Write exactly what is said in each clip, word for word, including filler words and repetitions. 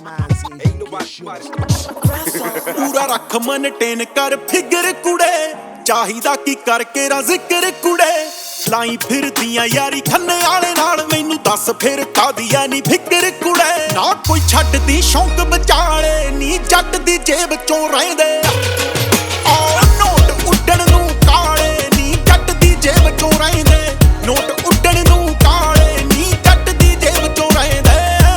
ਪੂਰਾ ਰੱਖ ਮਨਟੇਨ ਕਰ ਫਿਗਰ ਕੁੜੇ, ਚਾਹੀਦਾ ਕੀ ਕਰਕੇ ਰਾ ਜ਼ਿਕਰ ਕੁੜੇ। ਲਾਈ ਫਿਰਦੀਆਂ ਯਾਰੀ ਖੰਨੇ ਵਾਲੇ ਨਾਲ, ਮੈਨੂੰ ਦੱਸ ਫਿਰ ਕਾਦੀ ਐ ਨੀ ਫਿਕਰ ਕੁੜੇ। ਨਾ ਕੋਈ ਛੱਡਦੀ ਸ਼ੌਂਕ ਵਿਚਾਲੇ ਨੀ, ਜੱਟ ਦੀ ਜੇਬ ਚੋਂ ਰਹਿੰਦੇ ਆ ਨੋਟ ਉੱਡਣ ਨੂੰ ਕਾਲੇ ਨੀ, ਜੱਟ ਦੀ ਜੇਬ ਚੋਂ ਰਹਿੰਦੇ। ਨੋਟ ਉੱਡਣ ਨੂੰ ਕਾਲੇ ਨੀ, ਜੱਟ ਦੀ ਜੇਬ ਚੋਂ ਰਹਿੰਦੇ।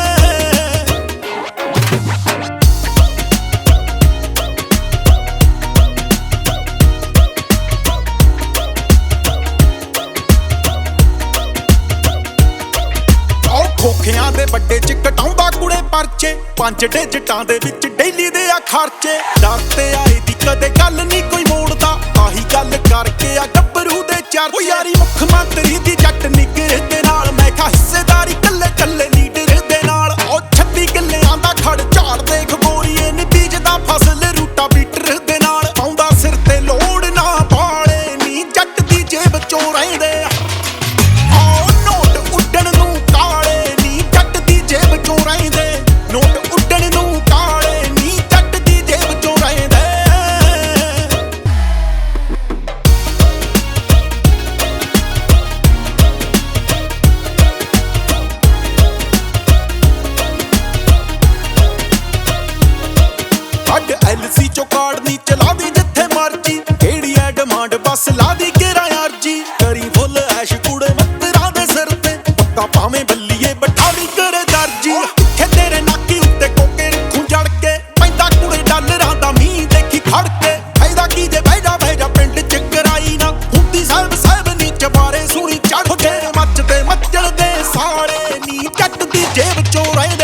ਖੋਖਿਆਂ ਦੇ ਵੱਡੇ ਚ ਕਟਾਉਂਦਾ ਕੁੜੇ ਪਰਚੇ, ਪੰਜ ਡਿਜਟਾਂ ਦੇ ਵਿੱਚ ਡੇਲੀ ਦੇ ਆ ਖਰਚੇ। ਡਰ ਤੇ ਆਏ ਦੀ ਕਦੇ ਗੱਲ ਨਹੀਂ ਕੋਈ ਮੋੜਦਾ, ਆਹੀ ਗੱਲ ਕਰਕੇ ਆ ਗੱਭਰੂ ਦੇ ਚਰਚੇ। ਉਹ ਯਾਰੀ ਮੁੱਖ ਮੰਤਰੀ ਦੀ ਜੱਟ ਨਿਗਰ ਦੇ ਨਾਲ, ਮੈਂ ਕਿਹਾ ਹਿੱਸੇਦਾਰੀ ਕੱਲੇ ਕੱਲੇ ਲੀਡਰ ਦੇ ਨਾਲ। ਉਹ ਛੱਤੀ ਕਿੱਲਿਆਂ ਦਾ ਖੜ ਝਾੜ ਦੇਖ ਗੋਰੀਏ ਨੀ, ਬੀਜਦਾ ਫਸਲ ਰੂਟਾ ਬੀਟਰ ਦੇ ਨਾਲ। ਪਾਉਂਦਾ ਸਿਰ ਤੇ ਲੋੜ ਨਾ ਪਾਲੇ ਨੀ, ਜੱਟ ਦੀ ਜੇਬ ਚੋਂ ਰਹਿੰਦੇ ਆ ਐਲਸੀ ਚੋਂ ਕਾਰਡ ਨੀ ਚਲਾਦੀ ਜਿੱਥੇ ਮਰਜੀ, ਕਿਹੜੀ ਐ ਡਿਮਾਂਡ ਬਸ ਲਾਦੀ ਕਿਰਾ ਅਰਜੀ। ਕਰੀ ਫੁੱਲ ਐਸ਼ ਕੁੜੇ ਮਿੱਤਰਾਂ ਦੇ ਸਿਰ ਤੇ, ਪੱਕਾ ਭਾਵੇਂ ਬੱਲੀਏ ਬਟਾਲੀ ਕਰੇ ਦਰਜੀ। ਕਿੱਥੇ ਤੇਰੇ ਨਾਕੀ ਉੱਤੇ ਕੋਕੇ ਰੱਖੂ ਜੜ ਕੇ, ਪੈਂਦਾ ਕੁੜੇ ਡਾਲਰਾਂ ਦਾ ਮੀਂਹ ਦੇਖੀ ਖੜ ਕੇ। ਫਾਇਦਾ ਕੀ ਜੇ ਬਹਿ ਜਾ ਬਹਿ ਜਾ ਪਿੰਡ ਚ ਕਰਾਈ ਨਾ, ਹੁੰਦੀ ਸਾਹਿਬ ਸਾਹਿਬ ਨੀ ਚਬਾਰੇ ਸੁਣੀ ਚੜ। ਤੇਰੇ ਮੱਚ ਤੇ ਮੱਚਲ ਦੇ ਸਾਲੇ ਨੀ, ਜੱਟ ਦੀ ਜੇਬ ਚੋਂ ਰਹਿੰਦੇ।